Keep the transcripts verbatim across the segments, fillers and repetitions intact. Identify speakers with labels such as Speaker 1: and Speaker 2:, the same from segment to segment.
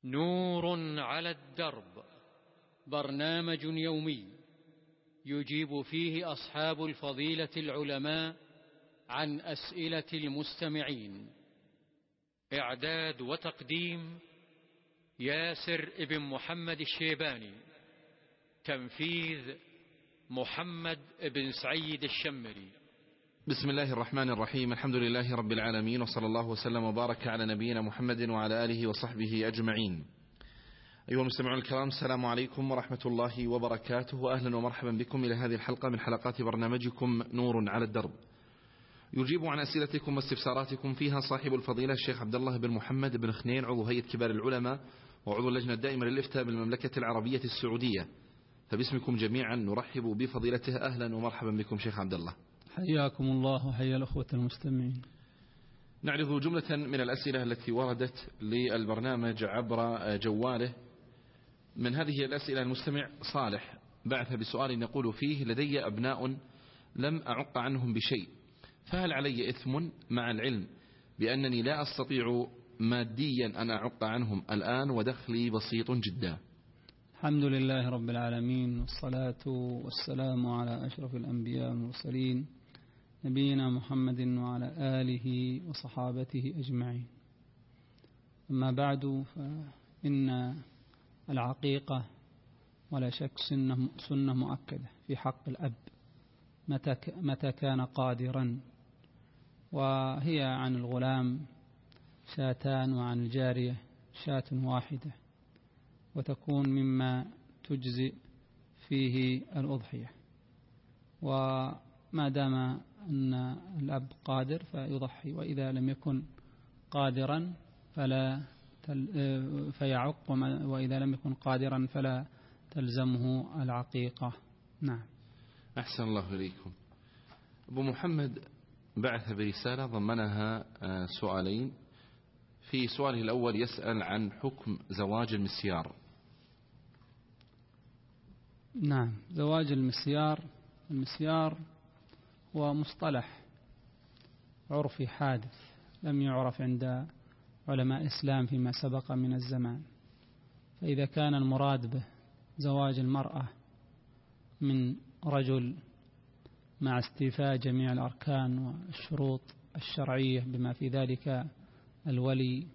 Speaker 1: نور على الدرب، برنامج يومي يجيب فيه أصحاب الفضيلة العلماء عن أسئلة المستمعين. إعداد وتقديم ياسر ابن محمد الشيباني. تنفيذ محمد بن سعيد الشمري.
Speaker 2: بسم الله الرحمن الرحيم. الحمد لله رب العالمين، وصلى الله وسلم وبارك على نبينا محمد وعلى آله وصحبه أجمعين. أيها المستمعون الكرام، السلام عليكم ورحمة الله وبركاته، وأهلا ومرحبا بكم إلى هذه الحلقة من حلقات برنامجكم نور على الدرب. يجيب عن أسئلتكم واستفساراتكم فيها صاحب الفضيلة الشيخ عبد الله بن محمد بن خنين، عضو هيئة كبار العلماء وعضو اللجنة الدائمة للإفتاء بالمملكة العربية السعودية. فباسمكم جميعا نرحب بفضيلته. أهلا ومرحبا بكم شيخ عبد الله.
Speaker 3: حياكم الله وحيا الأخوة المستمعين.
Speaker 2: نعرض جملة من الأسئلة التي وردت للبرنامج عبر جواله. من هذه الأسئلة المستمع صالح بعث بسؤال يقول فيه: لدي أبناء لم أعق عنهم بشيء، فهل علي إثم مع العلم بأنني لا أستطيع ماديا أن أعق عنهم الآن ودخلي بسيط جدا؟
Speaker 3: الحمد لله رب العالمين، والصلاة والسلام على أشرف الأنبياء والمرسلين نبينا محمد وعلى آله وصحابته أجمعين. أما بعد، فإن العقيقة ولا شك سنة, سنة مؤكدة في حق الأب متى كان قادرا، وهي عن الغلام شاتان وعن الجارية شاة واحدة، وتكون مما تجزئ فيه الأضحية. وما دام أن الأب قادر فيضحي، وإذا لم يكن قادرا فلا فيعق، وإذا لم يكن قادرا فلا تلزمه العقيقة. نعم.
Speaker 2: أحسن الله إليكم. أبو محمد بعث برسالة ضمنها سؤالين. في سؤاله الأول يسأل عن حكم زواج المسيار.
Speaker 3: نعم، زواج المسيار المسيار هو مصطلح عرفي حادث لم يعرف عند علماء الإسلام فيما سبق من الزمان. فإذا كان المراد به زواج المرأة من رجل مع استيفاء جميع الأركان والشروط الشرعية بما في ذلك الولي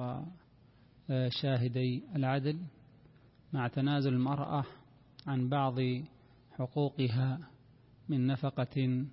Speaker 3: وشاهدي العدل، مع تنازل المرأة عن بعض حقوقها من نفقة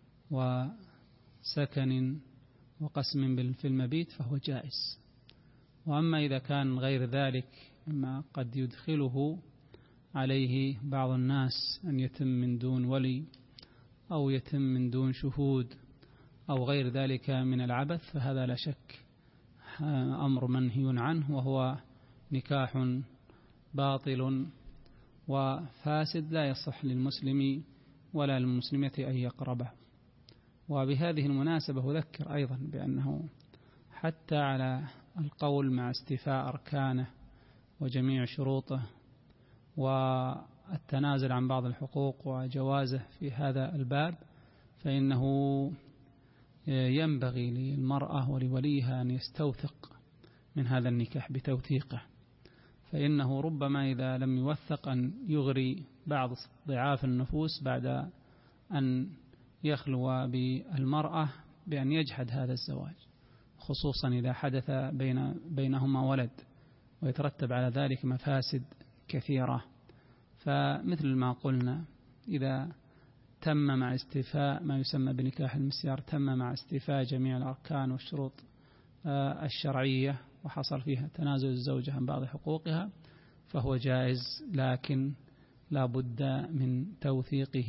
Speaker 3: وسكن وقسم في المبيت، فهو جائز. وأما إذا كان غير ذلك، مما قد يدخله عليه بعض الناس أن يتم من دون ولي أو يتم من دون شهود أو غير ذلك من العبث، فهذا لا شك أمر منهي عنه، وهو نكاح باطل وفاسد لا يصح للمسلم ولا للمسلمة أن يقربه. وبهذه المناسبة أذكر أيضا بأنه حتى على القول مع استيفاء أركانه وجميع شروطه والتنازل عن بعض الحقوق وجوازه في هذا الباب، فإنه ينبغي للمرأة ولوليها أن يستوثق من هذا النكاح بتوثيقه، فإنه ربما إذا لم يوثق أن يغري بعض ضعاف النفوس بعد أن يخلو بالمرأة بأن يجحد هذا الزواج، خصوصا إذا حدث بين بينهما ولد ويترتب على ذلك مفاسد كثيرة. فمثل ما قلنا، إذا تم مع استيفاء ما يسمى بنكاح المسيار تم مع استيفاء جميع الأركان والشروط الشرعية وحصل فيها تنازل الزوجة عن بعض حقوقها فهو جائز، لكن لا بد من توثيقه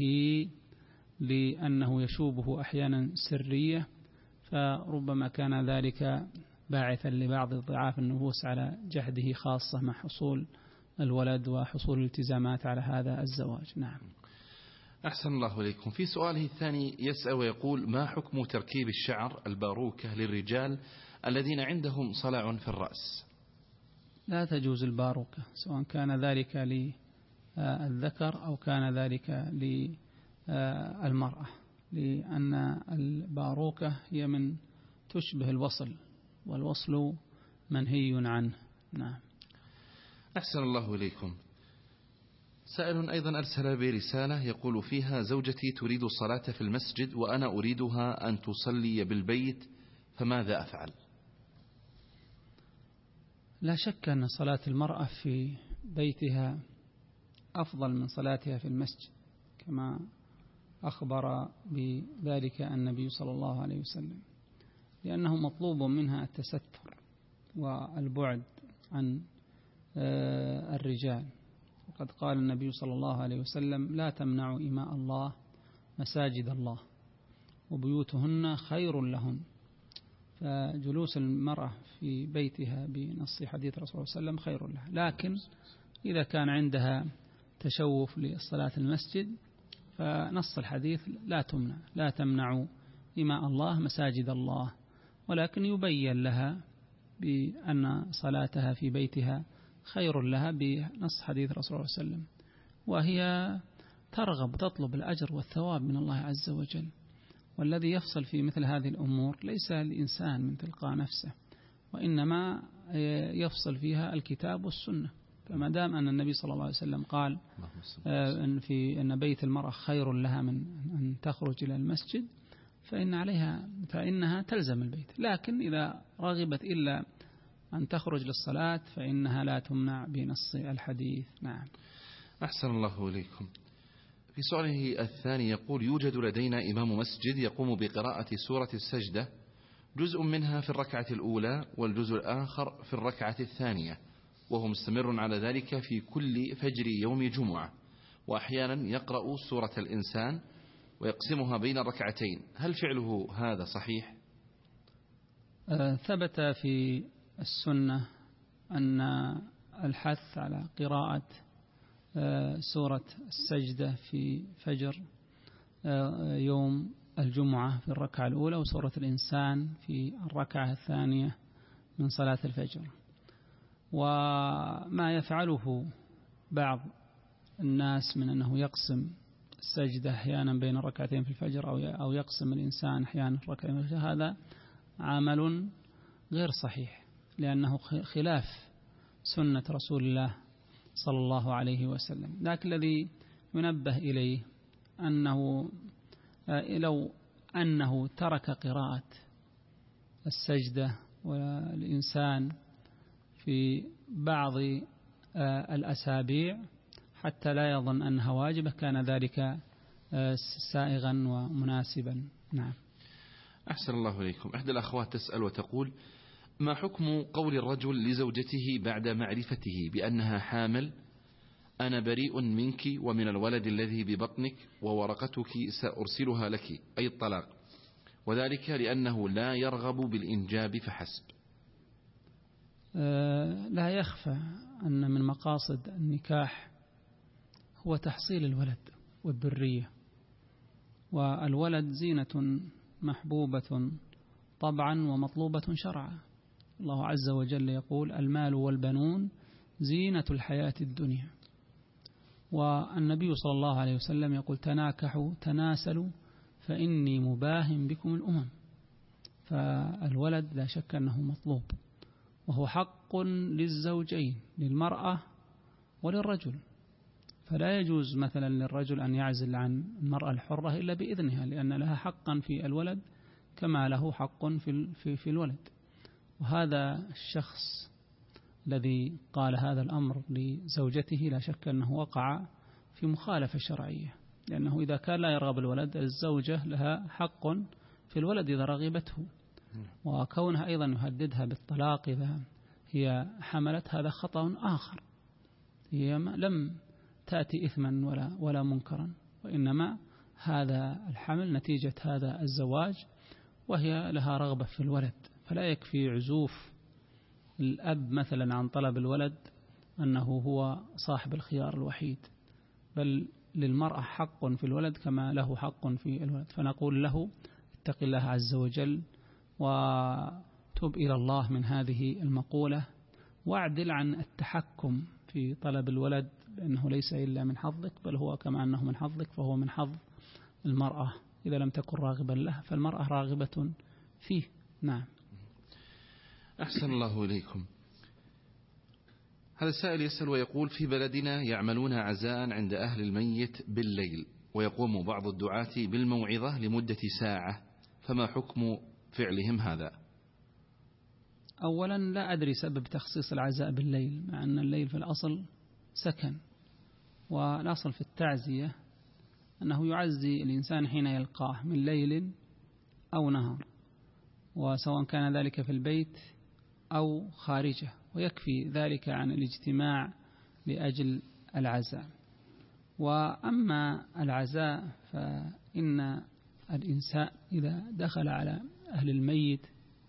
Speaker 3: لأنه يشوبه أحيانا سرية، فربما كان ذلك باعثا لبعض ضعاف النفوس على جهده، خاصة مع حصول الولد وحصول الالتزامات على هذا الزواج. نعم.
Speaker 2: أحسن الله إليكم. في سؤاله الثاني يسأل ويقول: ما حكم تركيب الشعر الباروكة للرجال الذين عندهم صلع في الرأس؟
Speaker 3: لا تجوز الباروكة، سواء كان ذلك للذكر أو كان ذلك للمرأة، لأن الباروكة هي من تشبه الوصل، والوصل منهي عنه. نعم.
Speaker 2: أحسن الله إليكم. سائل أيضا أرسل برسالة يقول فيها: زوجتي تريد الصلاة في المسجد وأنا أريدها أن تصلي بالبيت، فماذا أفعل؟
Speaker 3: لا شك أن صلاة المرأة في بيتها أفضل من صلاتها في المسجد، كما أخبر بذلك النبي صلى الله عليه وسلم، لأنه مطلوب منها التستر والبعد عن الرجال. وقد قال النبي صلى الله عليه وسلم: لا تمنعوا إماء الله مساجد الله وبيوتهن خير لهن. فجلوس المرأة في بيتها بنص حديث رسول الله صلى الله عليه وسلم خير لها، لكن إذا كان عندها تشوف للصلاة المسجد فنص الحديث لا تمنع، لا تمنعوا إماء الله مساجد الله، ولكن يبين لها بأن صلاتها في بيتها خير لها بنص حديث رسول الله صلى الله عليه وسلم، وهي ترغب تطلب الأجر والثواب من الله عز وجل. والذي يفصل في مثل هذه الأمور ليس الإنسان من تلقاء نفسه، وإنما يفصل فيها الكتاب والسنة. فما دام أن النبي صلى الله عليه وسلم قال أن في أن بيت المرأة خير لها من أن تخرج إلى المسجد، فإن عليها فإنها تلزم البيت. لكن إذا رغبت إلا أن تخرج للصلاة فإنها لا تمنع بنص الحديث. نعم.
Speaker 2: أحسن الله إليكم. في سؤاله الثاني يقول: يوجد لدينا إمام مسجد يقوم بقراءة سورة السجدة، جزء منها في الركعة الأولى والجزء الآخر في الركعة الثانية، وهو مستمر على ذلك في كل فجر يوم جمعة، وأحيانا يقرأ سورة الإنسان ويقسمها بين الركعتين، هل فعله هذا صحيح؟
Speaker 3: أه ثبت في السنة أن الحث على قراءة أه سورة السجدة في فجر أه يوم الجمعة في الركعة الأولى، وسورة الإنسان في الركعة الثانية من صلاة الفجر. وما يفعله بعض الناس من أنه يقسم السجدة أحيانا بين الركعتين في الفجر أو يقسم الإنسان أحيانا في الركعتين في الفجر، هذا عمل غير صحيح، لأنه خلاف سنة رسول الله صلى الله عليه وسلم. لكن الذي ينبه إليه أنه لو أنه ترك قراءة السجدة والإنسان في بعض الأسابيع حتى لا يظن أنها واجبة كان ذلك سائغا ومناسبا. نعم.
Speaker 2: أحسن الله إليكم. إحدى الأخوات تسأل وتقول: ما حكم قول الرجل لزوجته بعد معرفته بأنها حامل: أنا بريء منك ومن الولد الذي ببطنك وورقتك سأرسلها لك، أي الطلاق، وذلك لأنه لا يرغب بالإنجاب فحسب؟
Speaker 3: أه لا يخفى أن من مقاصد النكاح هو تحصيل الولد والذرية، والولد زينة محبوبة طبعا ومطلوبة شرعا. الله عز وجل يقول: المال والبنون زينة الحياة الدنيا. والنبي صلى الله عليه وسلم يقول: تناكحوا تناسلوا فإني مباهم بكم الأمم. فالولد لا شك أنه مطلوب، وهو حق للزوجين، للمرأة وللرجل. فلا يجوز مثلا للرجل أن يعزل عن المرأة الحرة إلا بإذنها، لأن لها حقا في الولد كما له حق في في في الولد. وهذا الشخص الذي قال هذا الأمر لزوجته لا شك أنه وقع في مخالفة شرعية، لأنه إذا كان لا يرغب الولد الزوجة لها حق في الولد إذا رغبته، وكونها أيضا يهددها بالطلاق إذا هي حملت هذا خطأ آخر. هي لم تأتي إثما ولا ولا منكرا، وإنما هذا الحمل نتيجة هذا الزواج، وهي لها رغبة في الولد. فلا يكفي عزوف الأب مثلا عن طلب الولد أنه هو صاحب الخيار الوحيد، بل للمرأة حق في الولد كما له حق في الولد. فنقول له: اتق الله عز وجل وتب إلى الله من هذه المقولة، واعدل عن التحكم في طلب الولد، لأنه ليس إلا من حظك، بل هو كما أنه من حظك فهو من حظ المرأة إذا لم تكن راغبا له، فالمرأة راغبة فيه. نعم.
Speaker 2: أحسن الله إليكم. هذا السائل يسأل ويقول: في بلدنا يعملون عزاء عند أهل الميت بالليل، ويقوم بعض الدعاة بالموعظة لمدة ساعة، فما حكم فعلهم هذا؟
Speaker 3: أولا لا أدري سبب تخصيص العزاء بالليل، مع أن الليل في الأصل سكن، والأصل في التعزية أنه يعزي الإنسان حين يلقاه من ليل أو نهار، وسواء كان ذلك في البيت أو خارجه، ويكفي ذلك عن الاجتماع لأجل العزاء. وأما العزاء فإن الإنسان إذا دخل على أهل الميت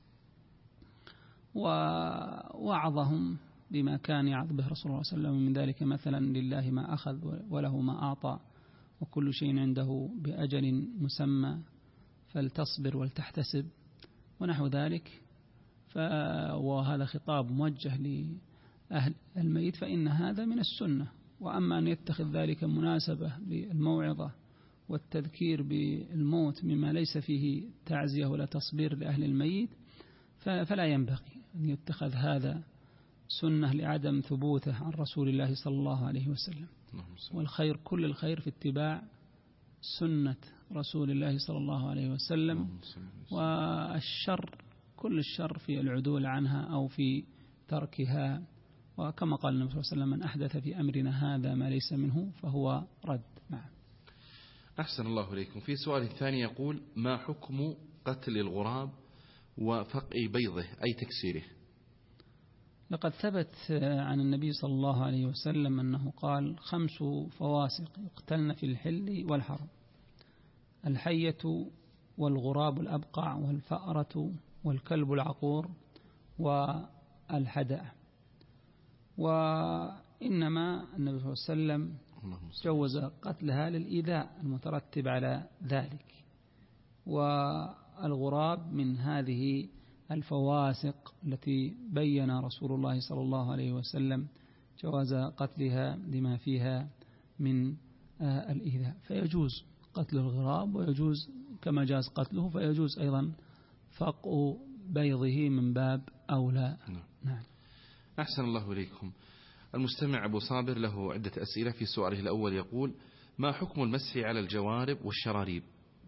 Speaker 3: ووعظهم بما كان يعظ به رسول الله صلى الله عليه وسلم، من ذلك مثلا: لله ما أخذ وله ما أعطى وكل شيء عنده بأجل مسمى فلتصبر ولتحتسب، ونحو ذلك، وهذا خطاب موجه لأهل الميت، فإن هذا من السنة. وأما أن يتخذ ذلك مناسبة للموعظة والتذكير بالموت مما ليس فيه تعزية ولا تصبير لأهل الميت، فلا ينبغي أن يتخذ هذا سنة لعدم ثبوته عن رسول الله صلى الله عليه وسلم. والخير كل الخير في اتباع سنة رسول الله صلى الله عليه وسلم، والشر كل الشر في العدول عنها أو في تركها. وكما قال النبي صلى الله عليه وسلم: من أحدث في أمرنا هذا ما ليس منه فهو رد. نعم.
Speaker 2: أحسن الله إليكم. في سؤال الثاني يقول: ما حكم قتل الغراب وفقع بيضه أي تكسيره؟
Speaker 3: لقد ثبت عن النبي صلى الله عليه وسلم أنه قال: خمس فواسق يقتلن في الحل والحرم: الحية والغراب الأبقع والفأرة والكلب العقور والحدأ. وإنما النبي صلى الله عليه وسلم جوز قتلها للإيذاء المترتب على ذلك. والغراب من هذه الفواسق التي بين رسول الله صلى الله عليه وسلم جواز قتلها لما فيها من الإيذاء، فيجوز قتل الغراب، ويجوز كما جاز قتله فيجوز أيضا فقع بيضه من باب أولى. نعم.
Speaker 2: أحسن الله إليكم. المستمع أبو صابر له عدة أسئلة. في سؤاله الأول يقول: ما حكم المسح على الجوارب والشراريب؟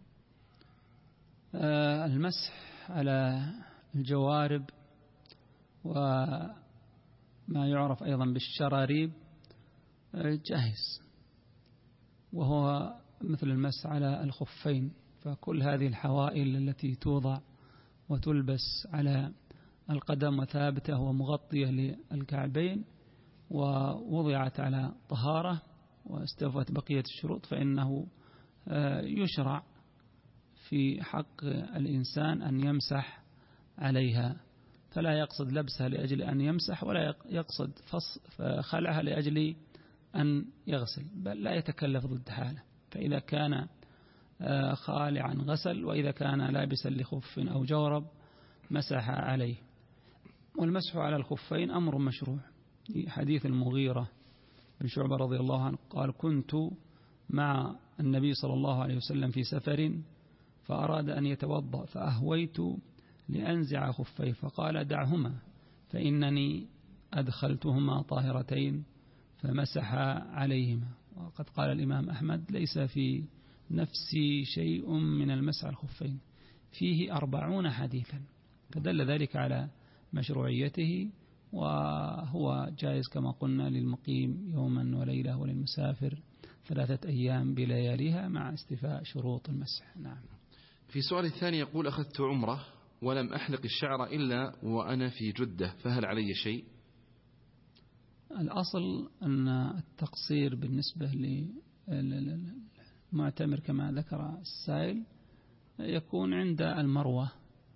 Speaker 3: آه المسح على الجوارب وما يعرف أيضا بالشراريب جاهز، وهو مثل المسح على الخفين، فكل هذه الحوائل التي توضع وتلبس على القدم وثابتة ومغطية للكعبين ووضعت على طهارة واستوفت بقية الشروط، فإنه يشرع في حق الإنسان أن يمسح عليها، فلا يقصد لبسها لأجل أن يمسح، ولا يقصد خلعها لأجل أن يغسل، بل لا يتكلف ضد حاله. فإذا كان خالعا غسل، وإذا كان لابسا لخف أو جورب مسح عليه. والمسح على الخفين أمر مشروع، في حديث المغيرة بن شعبة رضي الله عنه قال: كنت مع النبي صلى الله عليه وسلم في سفر فأراد أن يتوضأ فأهويت لأنزع خفيه فقال: دعهما فإنني أدخلتهما طاهرتين، فمسح عليهما. وقد قال الإمام أحمد: ليس في نفسي شيء من المسح على الخفين، فيه أربعون حديثا، فدل ذلك على مشروعيته، وهو جائز كما قلنا للمقيم يوما وليلة، وللمسافر ثلاثة أيام بلياليها مع استيفاء شروط المسح. نعم.
Speaker 2: في سؤال الثاني يقول: أخذت عمرة ولم أحلق الشعر إلا وأنا في جدة، فهل علي شيء؟
Speaker 3: الأصل أن التقصير بالنسبة للمعتمر كما ذكر السائل يكون عند المروة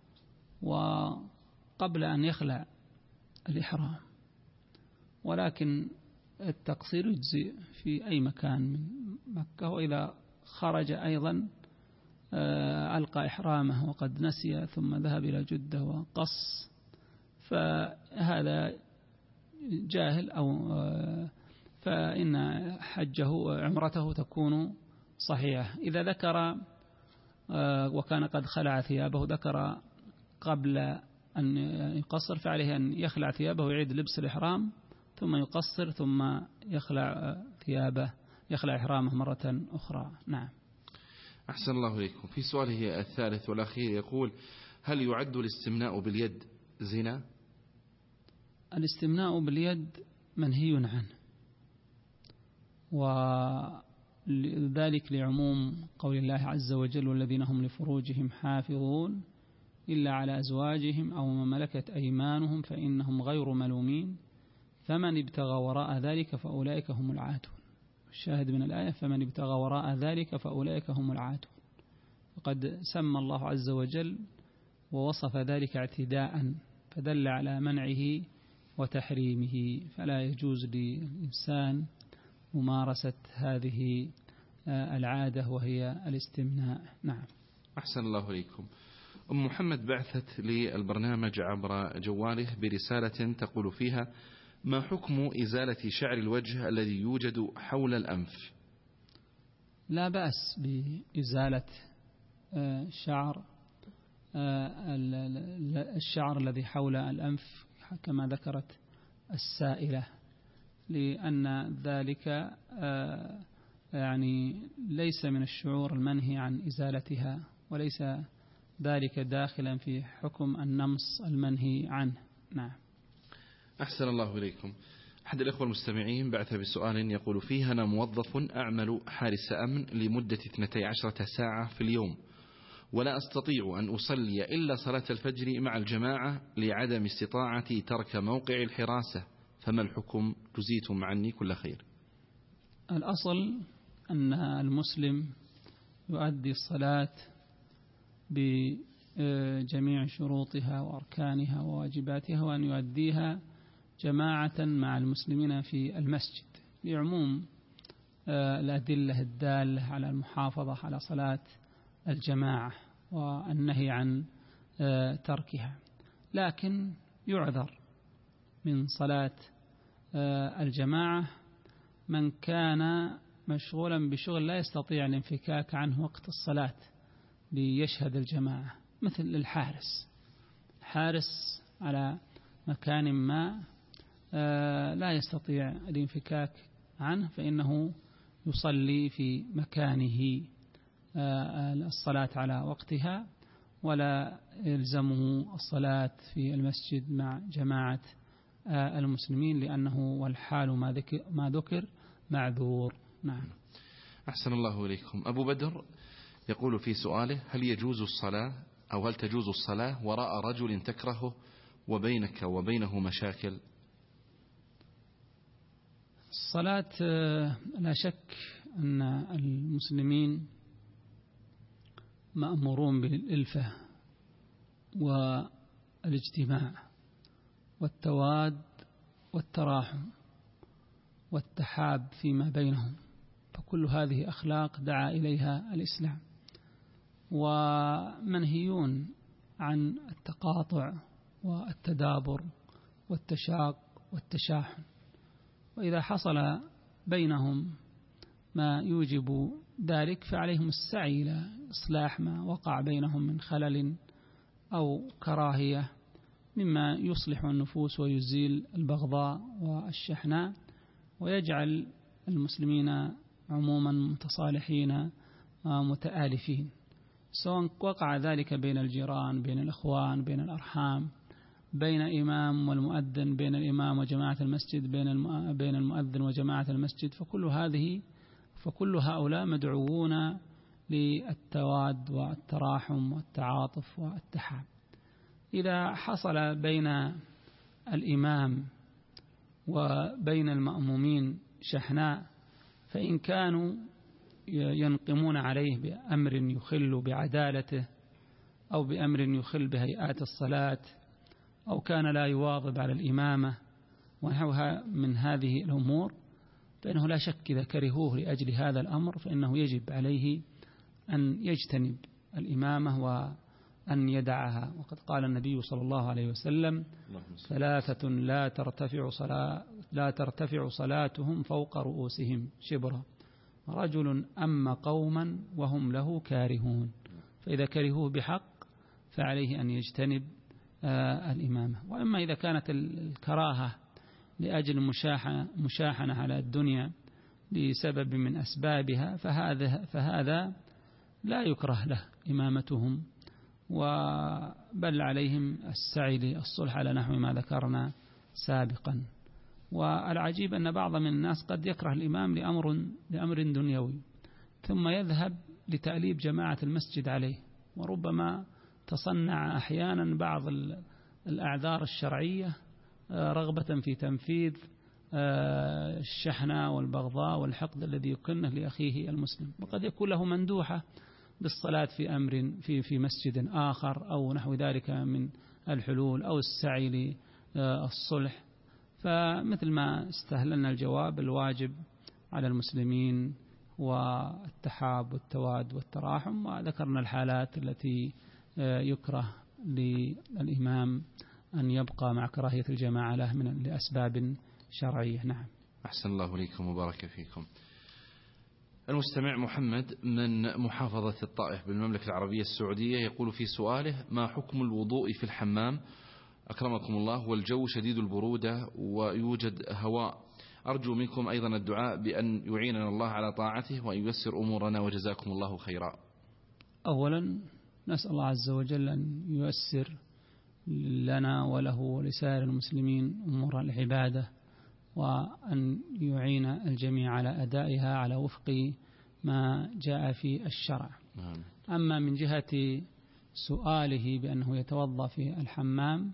Speaker 3: وقبل أن يخلع الإحرام، ولكن التقصير يجزئ في أي مكان من مكة. وإذا خرج أيضا ألقى إحرامه وقد نسي ثم ذهب إلى جدة وقص، فهذا جاهل، أو فإن حجه عمرته تكون صحيحة. إذا ذكر وكان قد خلع ثيابه، ذكر قبل أن يقصر، فعليه أن يخلع ثيابه ويعيد لبس الإحرام ثم يقصر ثم يخلع ثيابه يخلع إحرامه مرة أخرى. نعم.
Speaker 2: أحسن الله إليكم. في سؤاله الثالث والأخير يقول: هل يعد الاستمناء باليد زنا؟
Speaker 3: الاستمناء باليد منهي عنه، وذلك لعموم قول الله عز وجل: والذين هم لفروجهم حافظون إلا على أزواجهم أو ما ملكت أيمانهم فإنهم غير ملومين فمن ابتغى وراء ذلك فأولئك هم العادون. الشاهد من الآية: فمن ابتغى وراء ذلك فأولئك هم العادون. وقد سمى الله عز وجل ووصف ذلك اعتداء فدل على منعه وتحريمه، فلا يجوز للإنسان ممارسة هذه العادة وهي الاستمناء. نعم.
Speaker 2: أحسن الله إليكم. أم محمد بعثت للبرنامج عبر جواله برسالة تقول فيها: ما حكم إزالة شعر الوجه الذي يوجد حول الأنف؟
Speaker 3: لا بأس بإزالة شعر الشعر الذي حول الأنف كما ذكرت السائلة، لأن ذلك يعني ليس من الشعور المنهي عن إزالتها، وليس ذلك داخلا في حكم النمص المنهي عنه. نعم.
Speaker 2: أحسن الله إليكم. أحد الأخوة المستمعين بعث بسؤال يقول فيه: أنا موظف أعمل حارس أمن لمدة اثنتي عشرة ساعة في اليوم، ولا أستطيع أن أصلي إلا صلاة الفجر مع الجماعة لعدم استطاعتي ترك موقع الحراسة، فما الحكم؟ جزيتم عني كل خير.
Speaker 3: الأصل أن المسلم يؤدي الصلاة بجميع شروطها وأركانها وواجباتها، وأن يؤديها جماعة مع المسلمين في المسجد، لعموم الأدلة الدالة على المحافظة على صلاة الجماعة والنهي عن تركها. لكن يعذر من صلاة الجماعة من كان مشغولا بشغل لا يستطيع الانفكاك عنه وقت الصلاة ليشهد الجماعة، مثل الحارس حارس على مكان ما لا يستطيع الانفكاك عنه، فإنه يصلي في مكانه الصلاة على وقتها، ولا يلزمه الصلاة في المسجد مع جماعة المسلمين، لأنه والحال ما ذكر معذور. نعم.
Speaker 2: أحسن الله إليكم. أبو بدر يقول في سؤاله: هل يجوز الصلاة أو هل تجوز الصلاة وراء رجل تكرهه وبينك وبينه مشاكل؟
Speaker 3: الصلاة لا شك أن المسلمين مأمورون بالألفة والاجتماع والتواد والتراحم والتحاب فيما بينهم، فكل هذه أخلاق دعا إليها الإسلام، ومنهيون عن التقاطع والتدابر والتشاق والتشاحن. وإذا حصل بينهم ما يوجب ذلك فعليهم السعي إلى إصلاح ما وقع بينهم من خلل أو كراهية، مما يصلح النفوس ويزيل البغضاء والشحناء، ويجعل المسلمين عموما متصالحين متآلفين، سواء وقع ذلك بين الجيران، بين الأخوان، بين الأرحام، بين إمام والمؤذن، بين الإمام وجماعة المسجد، بين بين المؤذن وجماعة المسجد، فكل هذه فكل هؤلاء مدعوون للتواد والتراحم والتعاطف والتحاب. إذا حصل بين الإمام وبين المأمومين شحناء، فإن كانوا ينقمون عليه بأمر يخل بعدالته أو بأمر يخل بهيئات الصلاة، أو كان لا يواظب على الإمامة ونحوها من هذه الأمور، فإنه لا شك إذا كرهوه لأجل هذا الأمر فإنه يجب عليه أن يجتنب الإمامة وأن يدعها. وقد قال النبي صلى الله عليه وسلم: ثلاثة لا ترتفع صلاة لا ترتفع صلاتهم فوق رؤوسهم شبرا، رجل أم قوما وهم له كارهون. فإذا كرهوه بحق فعليه أن يجتنب آه الإمامة. وأما إذا كانت الكراهة لأجل مشاحنة على الدنيا لسبب من أسبابها فهذا, فهذا لا يكره له إمامتهم، وبل عليهم السعي للصلح على نحو ما ذكرنا سابقا. والعجيب أن بعض من الناس قد يكره الإمام لأمر, لأمر دنيوي ثم يذهب لتأليب جماعة المسجد عليه، وربما تصنع أحيانا بعض الأعذار الشرعية رغبة في تنفيذ الشحنة والبغضاء والحقد الذي يكنه لأخيه المسلم، وقد يكون له مندوحة بالصلاة في أمر في في مسجد آخر أو نحو ذلك من الحلول أو السعي للصلح. فمثل ما استهلنا الجواب، الواجب على المسلمين والتحاب والتواد والتراحم، وذكرنا الحالات التي يكره للإمام أن يبقى مع كراهية الجماعة له من لأسباب شرعية. نعم.
Speaker 2: أحسن الله إليكم وبارك فيكم. المستمع محمد من محافظة الطائف بالمملكة العربية السعودية يقول في سؤاله: ما حكم الوضوء في الحمام أكرمكم الله والجو شديد البرودة ويوجد هواء؟ أرجو منكم أيضا الدعاء بأن يعيننا الله على طاعته وأن ييسر أمورنا وجزاكم الله خيرا.
Speaker 3: أولا نسأل الله عز وجل أن ييسر لنا وله ولسائر المسلمين أمور العبادة، وأن يعين الجميع على أدائها على وفق ما جاء في الشرع. أما من جهة سؤاله بأنه يتوضأ في الحمام،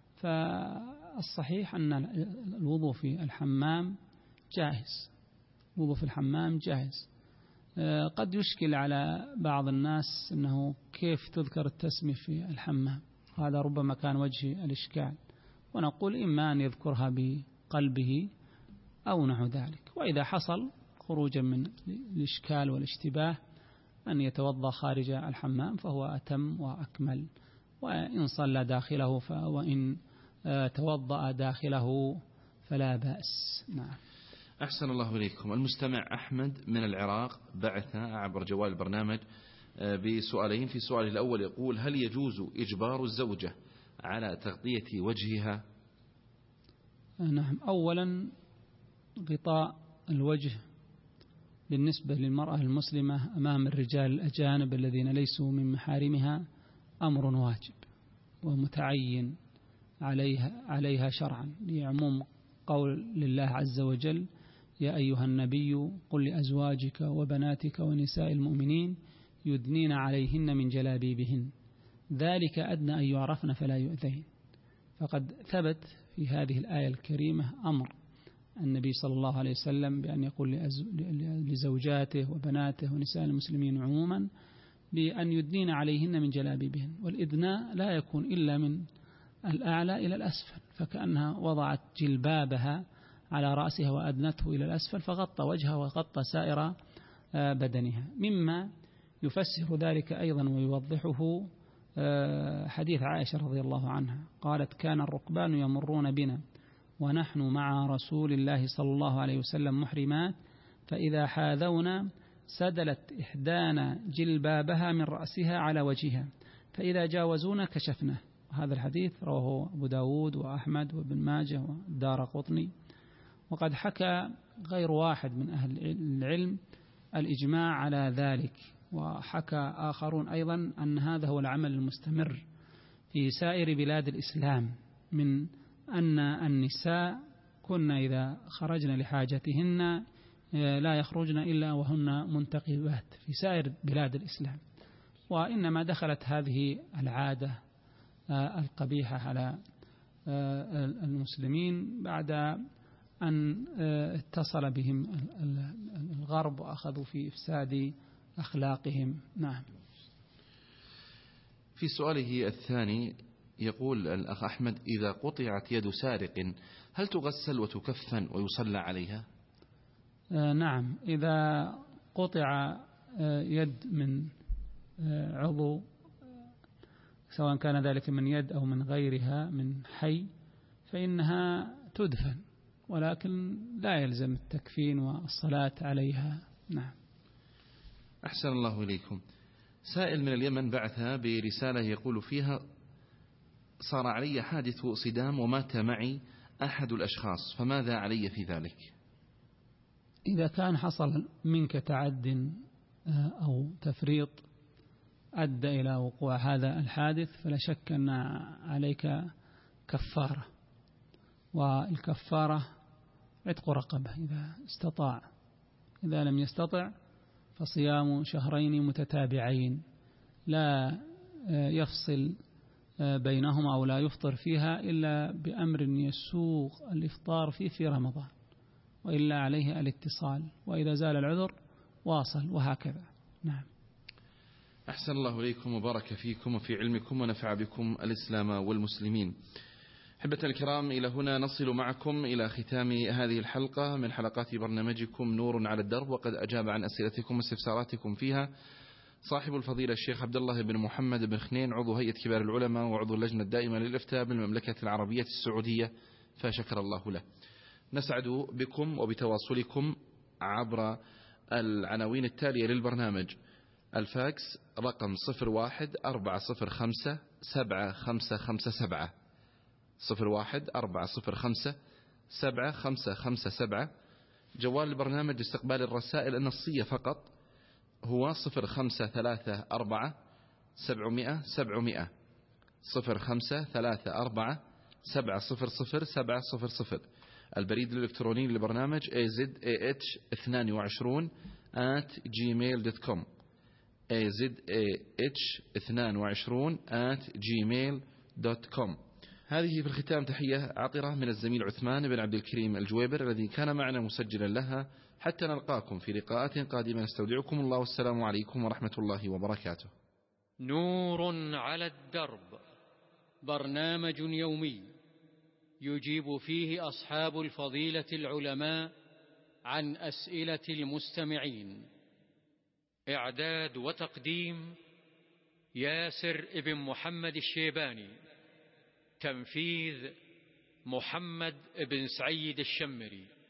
Speaker 3: فالصحيح أن الوضوء في الحمام جائز، الوضوء في الحمام جائز. قد يشكل على بعض الناس أنه كيف تذكر التسمية في الحمام، هذا ربما كان وجه الإشكال، ونقول إما أن يذكرها بقلبه أو نحو ذلك، وإذا حصل خروجا من الإشكال والاشتباه أن يتوضأ خارج الحمام فهو أتم وأكمل، وإن صلى داخله وإن توضأ داخله فلا بأس. نعم.
Speaker 2: أحسن الله إليكم. المستمع أحمد من العراق بعث عبر جوال البرنامج بسؤالين. في سؤال الأول يقول: هل يجوز إجبار الزوجة على تغطية وجهها؟
Speaker 3: نعم. أولا غطاء الوجه بالنسبة للمرأة المسلمة أمام الرجال الأجانب الذين ليسوا من محارمها أمر واجب ومتعين عليها, عليها شرعا، لعموم قول لله عز وجل: يا أيها النبي قل لأزواجك وبناتك ونساء المؤمنين يدنين عليهن من جلابيبهن ذلك أدنى أن يعرفن فلا يؤذين. فقد ثبت في هذه الآية الكريمة أمر النبي صلى الله عليه وسلم بأن يقول لزوجاته وبناته ونساء المسلمين عموما بأن يدنين عليهن من جلابيبهن، والإدناء لا يكون إلا من الأعلى إلى الأسفل، فكأنها وضعت جلبابها على رأسها وأدنته إلى الأسفل فغطى وجهها وغطى سائر بدنها. مما يفسر ذلك أيضا ويوضحه حديث عائشة رضي الله عنها قالت: كان الركبان يمرون بنا ونحن مع رسول الله صلى الله عليه وسلم محرمات، فإذا حاذونا سدلت إحدانا جلبابها من رأسها على وجهها، فإذا جاوزونا كشفناه. هذا الحديث رواه أبو داود وأحمد وابن ماجه والدار قطني. وقد حكى غير واحد من أهل العلم الإجماع على ذلك، وحكى آخرون أيضا أن هذا هو العمل المستمر في سائر بلاد الإسلام، من أن النساء كنا إذا خرجن لحاجتهن لا يخرجن إلا وهن منتقبات في سائر بلاد الإسلام، وإنما دخلت هذه العادة القبيحة على المسلمين بعد أن اتصل بهم الغرب وأخذوا في إفساد أخلاقهم. نعم.
Speaker 2: في سؤاله الثاني يقول الأخ أحمد: إذا قطعت يد سارق هل تغسل وتكفن ويصلى عليها؟
Speaker 3: آه نعم. إذا قطع يد من عضو سواء كان ذلك من يد أو من غيرها من حي فإنها تدفن، ولكن لا يلزم التكفين والصلاة عليها. نعم.
Speaker 2: أحسن الله إليكم. سائل من اليمن بعث برسالة يقول فيها: صار علي حادث صدام ومات معي أحد الأشخاص، فماذا علي في ذلك؟
Speaker 3: إذا كان حصل منك تعد أو تفريط أدى إلى وقوع هذا الحادث فلا شك أن عليك كفارة، والكفارة عتق رقبة إذا استطاع، إذا لم يستطع فصيام شهرين متتابعين لا يفصل بينهما أو لا يفطر فيها إلا بأمر يسوغ الإفطار فيه في رمضان، وإلا عليه الاتصال، وإذا زال العذر واصل، وهكذا. نعم.
Speaker 2: أحسن الله إليكم وبارك فيكم وفي علمكم ونفع بكم الإسلام والمسلمين. أحبة الكرام، إلى هنا نصل معكم إلى ختام هذه الحلقة من حلقات برنامجكم نور على الدرب، وقد أجاب عن أسئلتكم واستفساراتكم فيها صاحب الفضيلة الشيخ عبد الله بن محمد بن خنين، عضو هيئة كبار العلماء وعضو اللجنة الدائمة للإفتاء بالمملكة العربية السعودية، فشكر الله له. نسعد بكم وبتواصلكم عبر العناوين التالية للبرنامج: الفاكس رقم صفر واحد أربعة صفر خمسة سبعة خمسة خمسة سبعة صفر واحد أربعة صفر خمسة سبعة خمسة خمسة سبعة. جوال البرنامج استقبال الرسائل النصية فقط هو صفر خمسة ثلاثة أربعة سبعمائة سبعمائة صفر خمسة ثلاثة أربعة سبعة صفر صفر سبعة صفر صفر. البريد الإلكتروني للبرنامج إيه زد إيه إتش اثنين وعشرين آت جيميل دوت كوم إيه زد إيه إتش اثنين وعشرين آت جيميل دوت كوم. هذه في الختام تحية عطرة من الزميل عثمان بن عبد الكريم الجويبر الذي كان معنا مسجلا لها. حتى نلقاكم في لقاءات قادمة، نستودعكم الله والسلام عليكم ورحمة الله وبركاته.
Speaker 1: نور على الدرب، برنامج يومي يجيب فيه أصحاب الفضيلة العلماء عن أسئلة المستمعين. إعداد وتقديم ياسر ابن محمد الشيباني. تنفيذ محمد بن سعيد الشمري.